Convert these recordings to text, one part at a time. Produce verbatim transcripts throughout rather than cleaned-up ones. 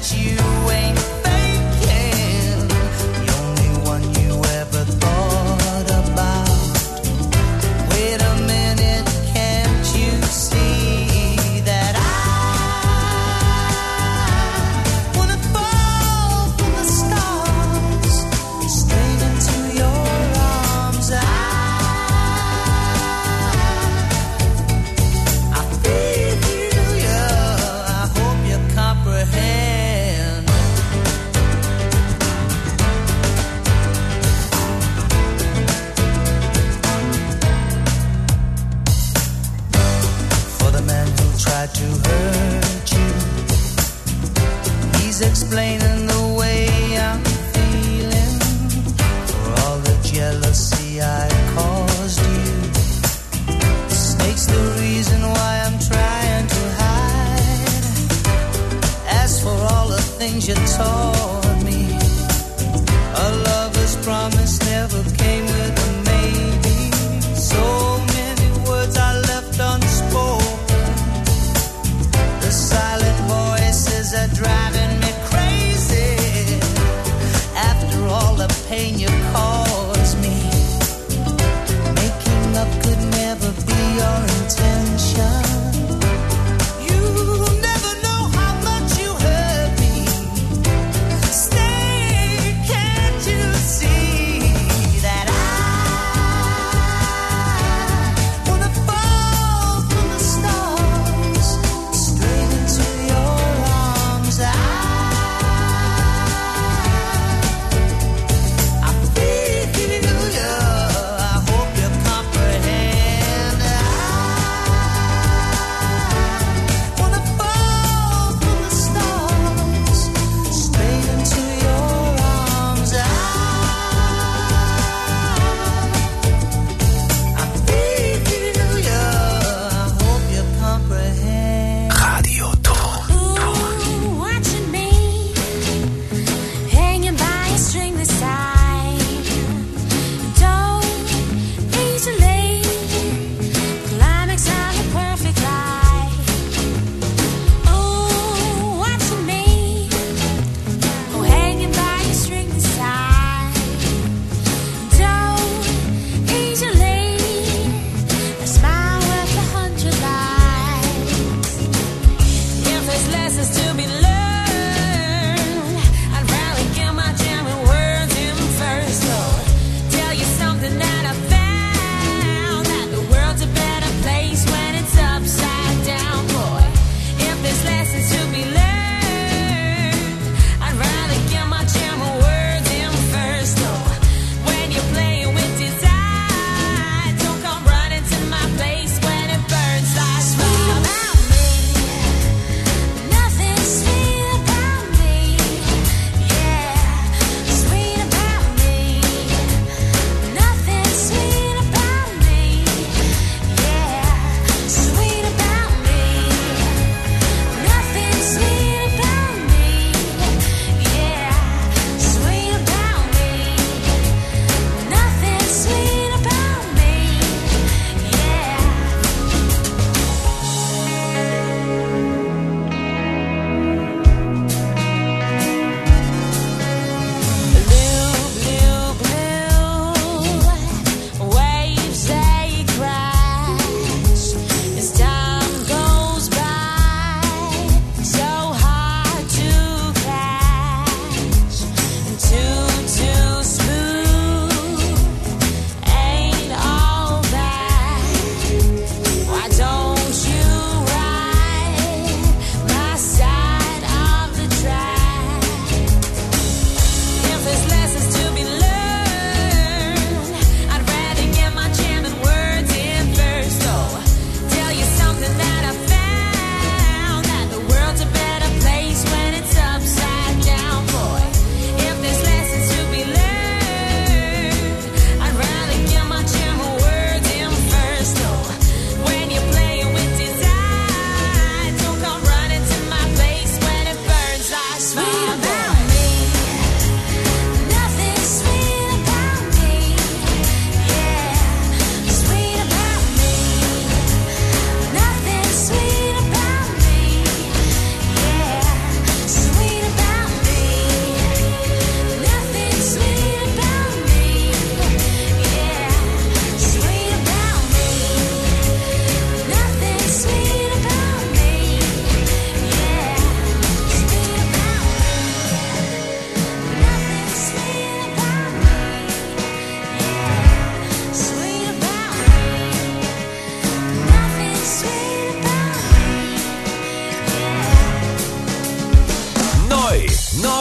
Explaining the way I'm feeling for all the jealousy I caused you. The snake's the reason why I'm trying to hide. As for all the things you taught me, a lover's promise never came with a maybe. So many words I left unspoken. The silent voices are driving me all the pain you caused me. Making up could never be your intention. You never know how much you hurt me. Stay, can't you see?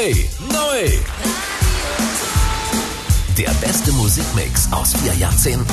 Neu, neu. Der beste Musikmix aus vier Jahrzehnten.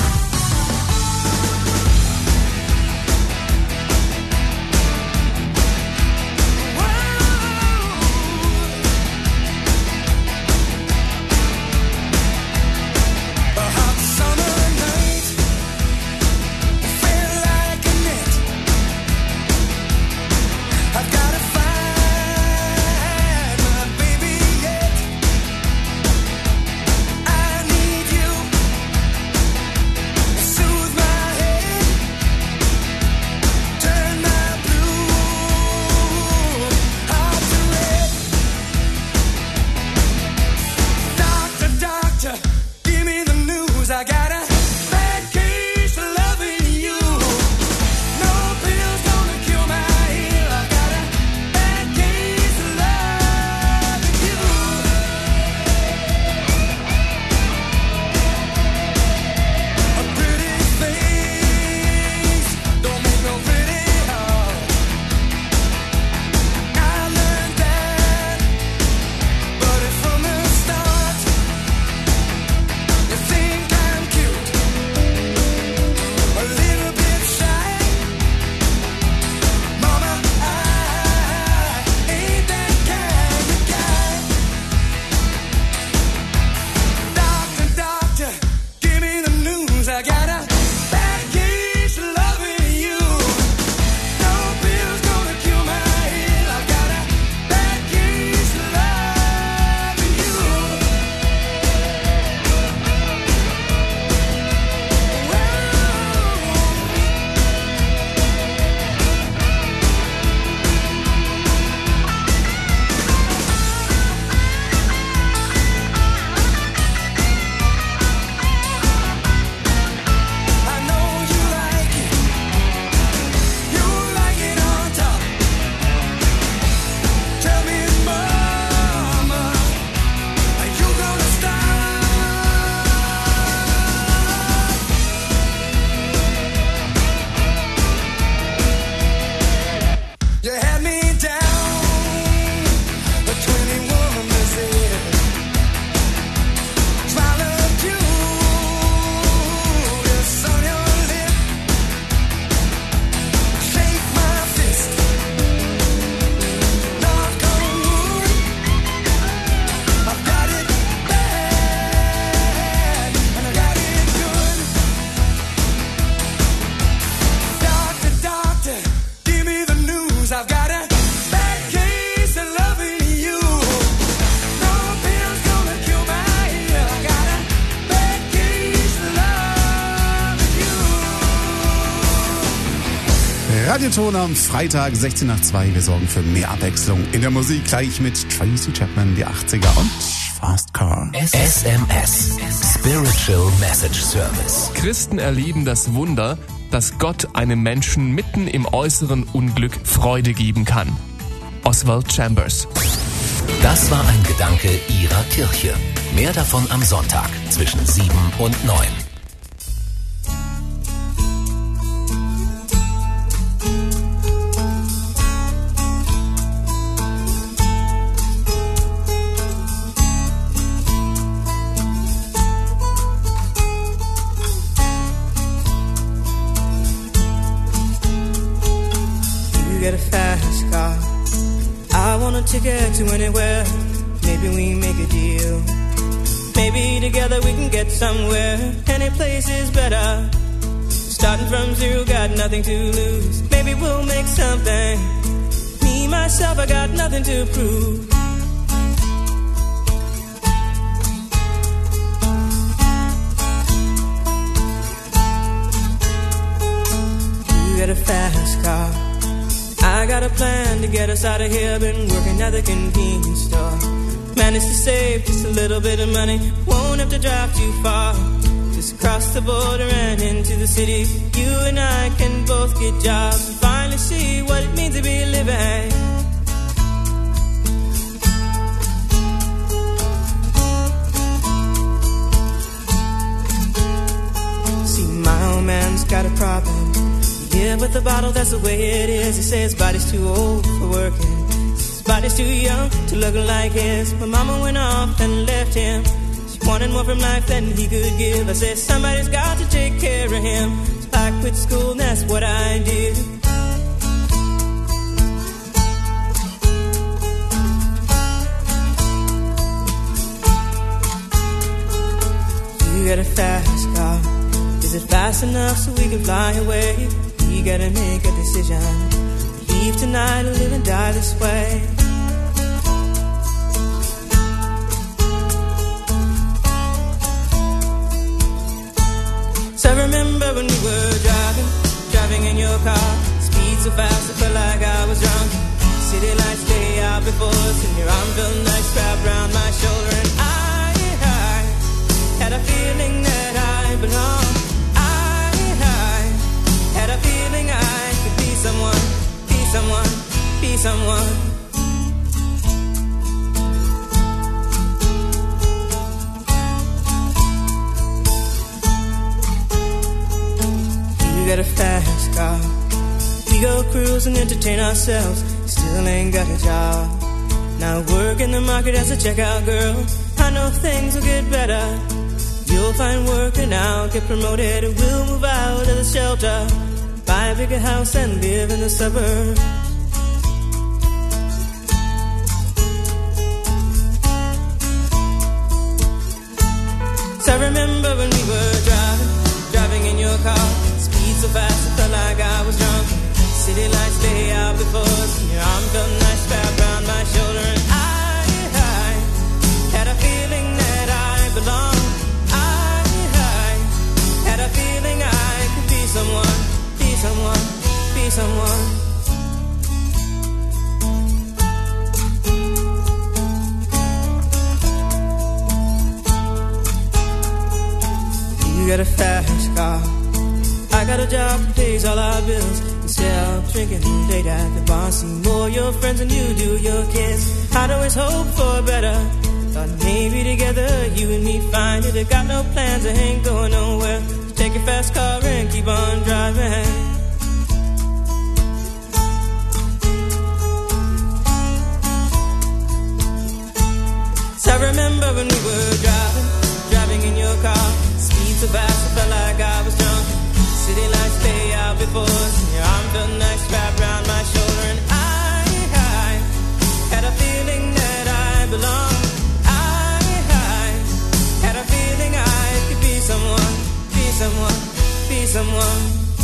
Radioton am Freitag, sechzehn nach zwei. Wir sorgen für mehr Abwechslung in der Musik. Gleich mit Tracy Chapman, die achtziger und Fast Car. S M S, Spiritual Message Service. Christen erleben das Wunder, dass Gott einem Menschen mitten im äußeren Unglück Freude geben kann. Oswald Chambers. Das war ein Gedanke Ihrer Kirche. Mehr davon am Sonntag zwischen sieben und neun. Ticket to anywhere, maybe we make a deal. Maybe together we can get somewhere. Any place is better. Starting from zero, got nothing to lose. Maybe we'll make something. Me, myself, I got nothing to prove. You got a fast car, I got a plan to get us out of here. Been working at the convenience store. Managed to save just a little bit of money. Won't have to drive too far. Just cross the border and into the city. You and I can both get jobs and finally see what it means to be living. See, my old man's got a problem. Yeah, with the bottle, that's the way it is. He says his body's too old for working. His body's body's too young to look like his. My mama went off and left him. She wanted more from life than he could give. I said, somebody's got to take care of him. So I quit school and that's what I did. You got a fast car. Is it fast enough so we can fly away? We gotta make a decision. Leave tonight or live and die this way. So I remember when we were driving, driving in your car. Speed so fast I felt like I was drunk. City lights lay out before us, and your arm felt nice wrapped around my shoulder. And I, I had a feeling that I belonged. I, I had a feeling I could be someone, be someone, be someone. You got a fast car. We go cruise and entertain ourselves. Still ain't got a job. Now work in the market as a checkout girl. I know things will get better. You'll find work and I'll get promoted. We'll move out of the shelter, buy a bigger house and live in the suburbs. So I remember when we were driving, driving in your car. Speed so fast I felt like I was drunk. City lights lay out before us, and your arm felt nice wrapped around my shoulder. And I, I had a feeling that I belonged. I, I had a feeling I could be someone, be someone, be someone. You got a fast car. I got a job that pays all our bills. Instead of drinking late at the bar, see more your friends than you do your kids. I'd always hope for better. Thought maybe together you and me find it. I got no plans, I ain't going nowhere. So take your fast car and keep on driving. So I remember when we were driving, driving in your car. Speed so fast I felt like I was drunk. City lights lay out before us, and your arm felt nice wrapped around my shoulder. And I, I had a feeling that I belonged. I, I had a feeling I could be someone, be someone, be someone.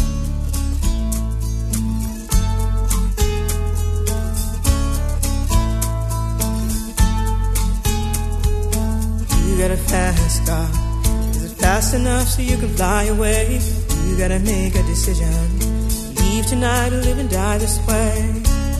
You got a fast car. Is it fast enough so you can fly away? You gotta make a decision. Leave tonight or live and die this way.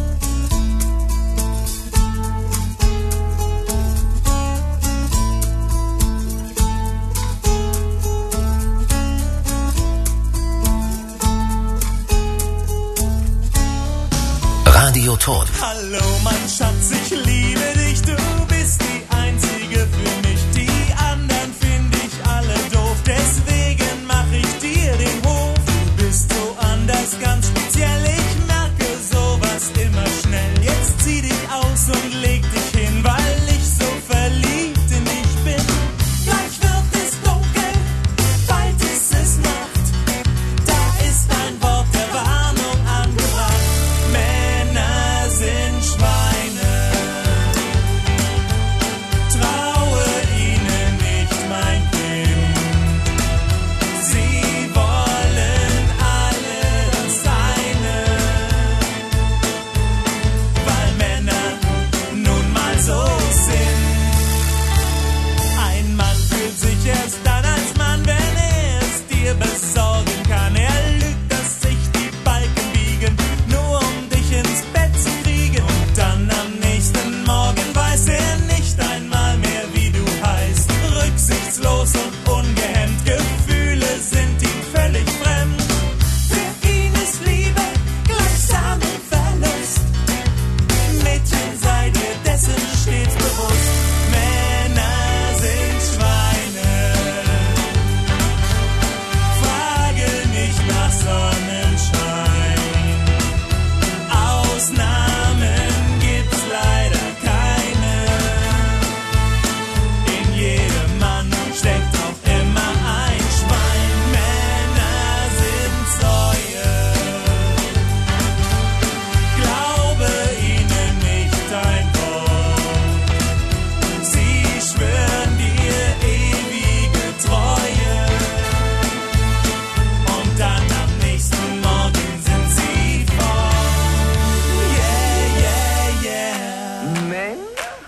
Radioton. Hallo mein Schatz, ich liebe dich, du bist die Einzige für mich. Die anderen finde ich alle doof, deswegen mach ich dir den Hof. Du bist so anders, ganz speziell, ich merke sowas immer schnell. Jetzt zieh dich aus und leg dich hin, weil ich so verliebt in dich bin. Gleich wird es dunkel, bald ist es Nacht, da ist ein Wort der Warnung angebracht. Männer sind Schweine.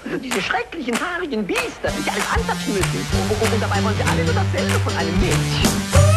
Diese schrecklichen, haarigen Biester, die alles antatschen müssen. Und, und dabei wollen sie alle nur dasselbe von einem Mädchen.